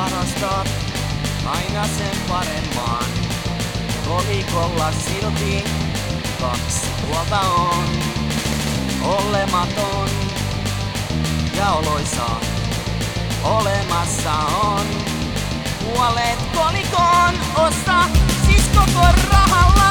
varastat aina sen paremman. Kolikolla silti kaksi puolta on. Olematon ja oloisa olemassa on. Puolet kolikon osta siis koko rahalla.